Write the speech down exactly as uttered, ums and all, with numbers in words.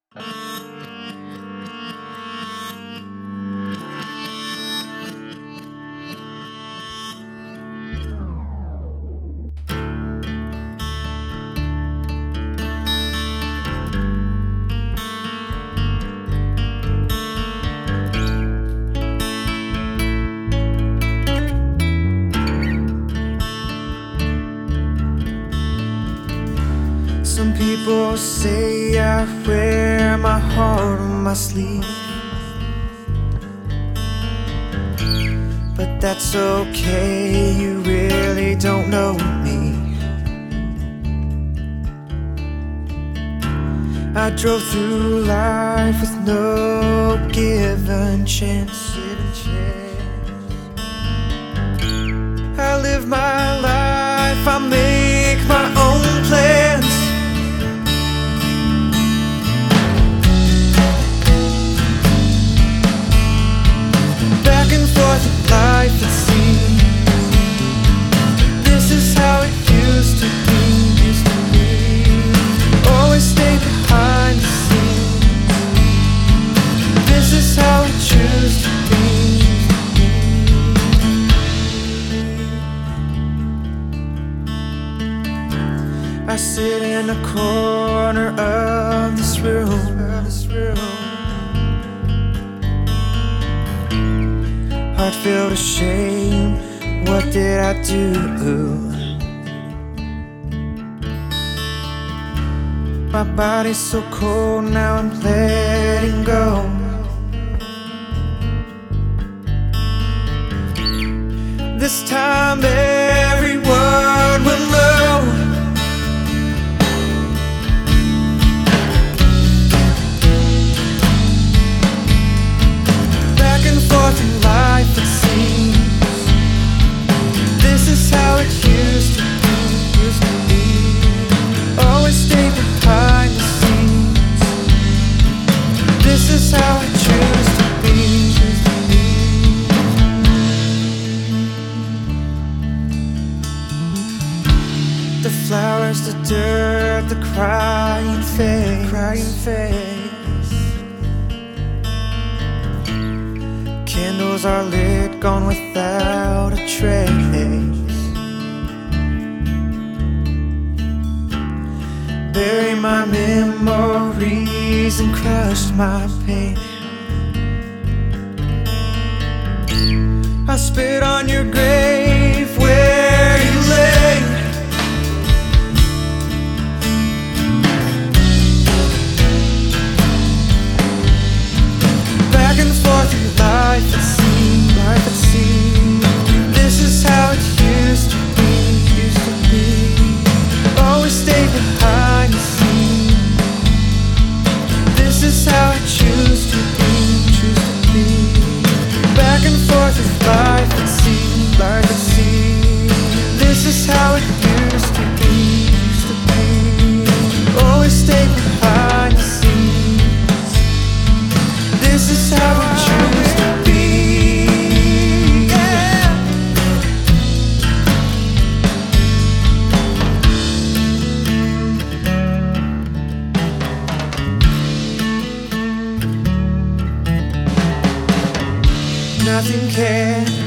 Some people say I wear my heart on my sleeve, but that's okay, you really don't know me. I drove through life with no given chance. I live my life, I make my own plans. Back and forth in life it seems. This is how it used to be, used to be. Always stay behind the scenes. This is how I choose to be. I sit in a corner of this room, of this room. Heart filled with shame, what did I do? My body's so cold, now I'm letting go. This time everyone will know. Back and forth in life it seems. This is how it used to be, used to be. Always stay behind the scenes. This is how I choose to be, choose to be. The flowers, the dirt, the crying face, crying face. Candles are lit, gone without a trace. Bury my memories and crush my pain. I spit on your grave where you lay. Back and forth in life it seems, life it seems. This is how it used to be, used to be. Always stay behind the scenes. This is how I choose to be, choose to be. Back and forth in life it seems, life it seems. This is how it used to be, used to be. Always stay behind the scenes. This is how I choose to be, yeah. Nothing can